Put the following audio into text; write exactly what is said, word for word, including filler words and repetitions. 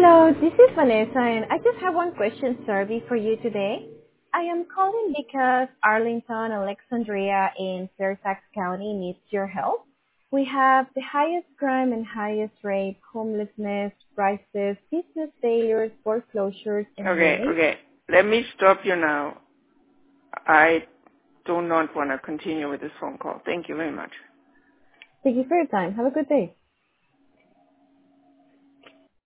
Hello, this is Vanessa, and I just have one question survey for you today. I am calling because Arlington, Alexandria, and Fairfax County needs your help. We have the highest crime and highest rate, homelessness, prices, business failures, foreclosures, and Okay, many. okay. Let me stop you now. I do not want to continue with this phone call. Thank you very much. Thank you for your time. Have a good day.